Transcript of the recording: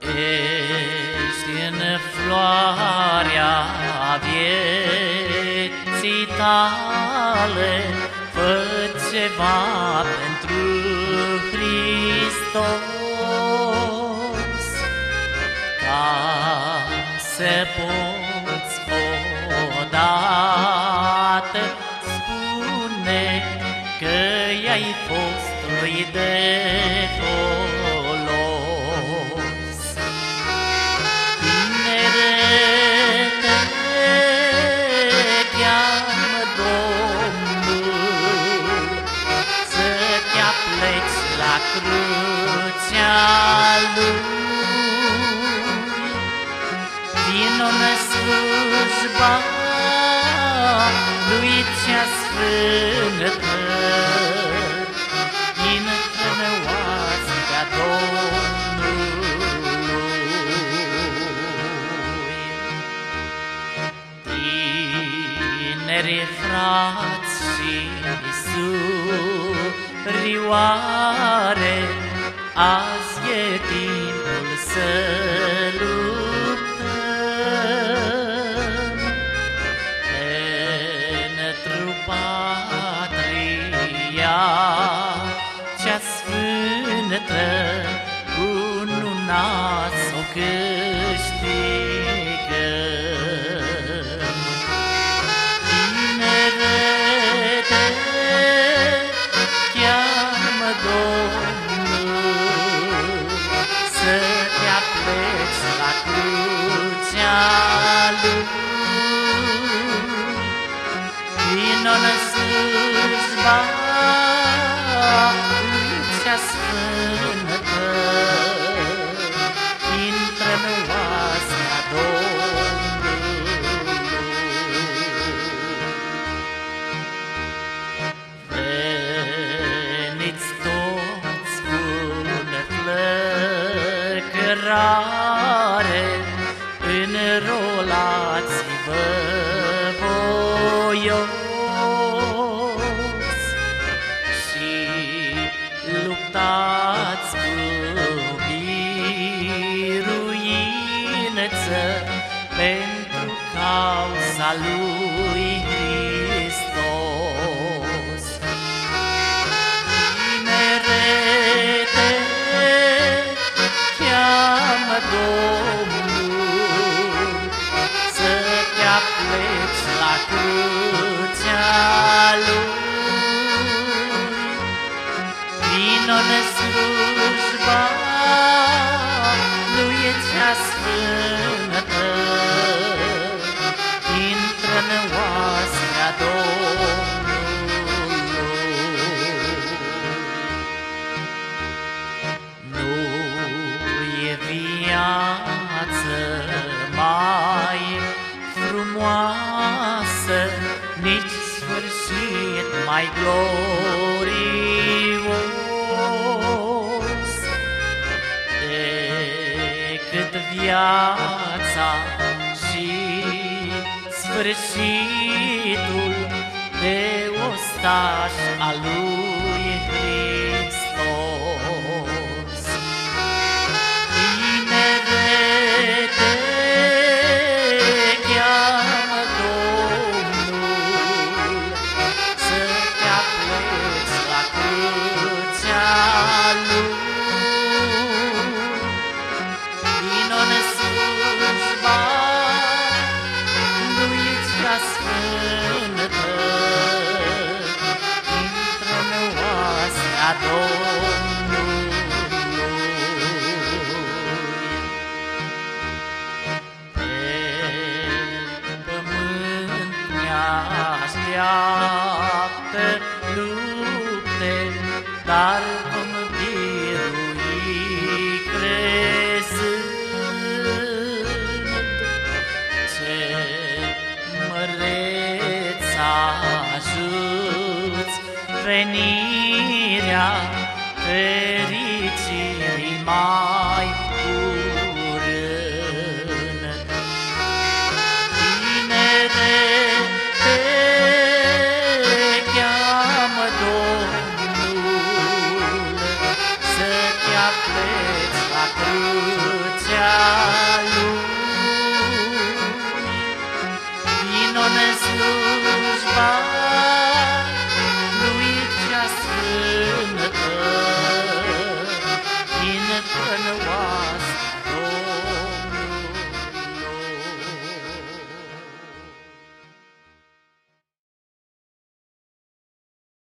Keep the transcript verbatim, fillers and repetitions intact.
Ești în floarea vieții tale, fă ceva pentru Hristos, ca să poți odată spune că i-ai fost lui de folos. Tinerete, cheamă Domnul să te apleci la crucea Lui. Vino-n slujba Lui cea sfântă, intră-n oastea Domnului. Tineri frați și surioare, azi e timpul să luptăm pentru patria cea sfântă, cununa s-o câștigăm. Tinerete, cheamă Domnul să te apleci la crucea Lui. Vino-n slujba Lui cea sfântă, intră-n oastea Domnului. Veniți toți cu neflăcărare, înrolați-vă voios și luptați cu biruință pentru cauza lui Hristos. Tinerete, cheamă Domnul să te apleci la crucea Lui. Vino-n slujba Lui cea sfântă, intră-n oastea Domnului. Nu-i viață mai frumoasă, nici sfârșit mai glorios decât viața și sfârșitul de ostaș al lui Hristos. Tinerete, cheamă Domnul să te apleci la crucea Lui. Vino-n slujba Lui cea sfântă, intră-n oastea Domnului. Pe pământ ne-așteaptă lupte, dar vom birui crezând. Ce măreț ajuți venirea fericirii mai curând. Tinerete, cheamă Domnul să te preț la crucea Lui.